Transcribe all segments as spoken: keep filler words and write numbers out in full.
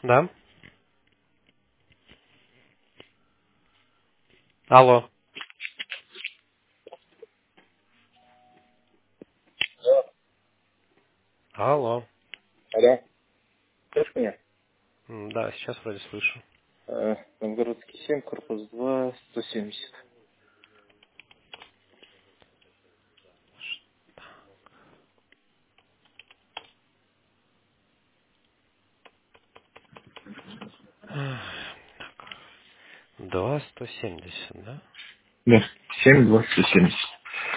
Да? Алло. Алло. Алло, слышишь меня? М, Да, сейчас вроде слышу. Э, Новгородский семь, корпус два, сто семьдесят. Два сто семьдесят, да? Да, семь, два, сто семьдесят.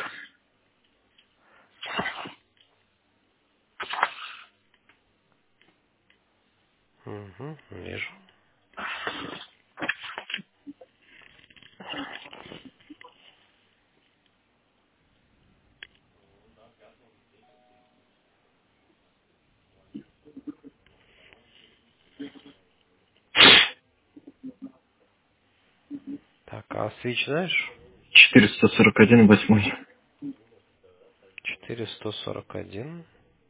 Угу, вижу. Так, а свич знаешь? четыреста сорок один, восьмой. четыреста сорок один.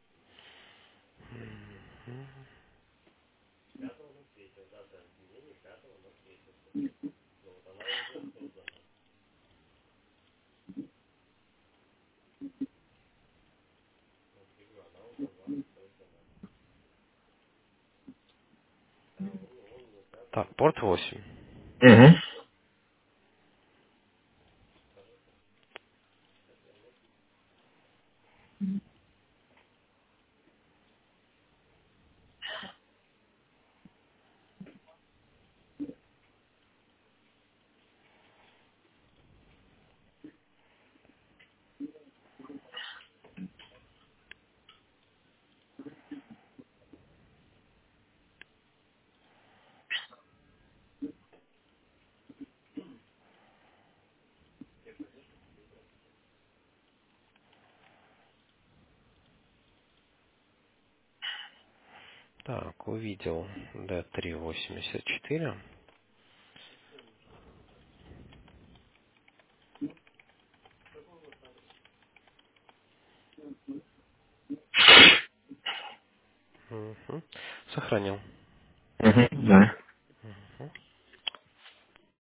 Так, порт восемь. Угу. Так, увидел д три восемьдесят четыре. Угу. Сохранил. Угу, да.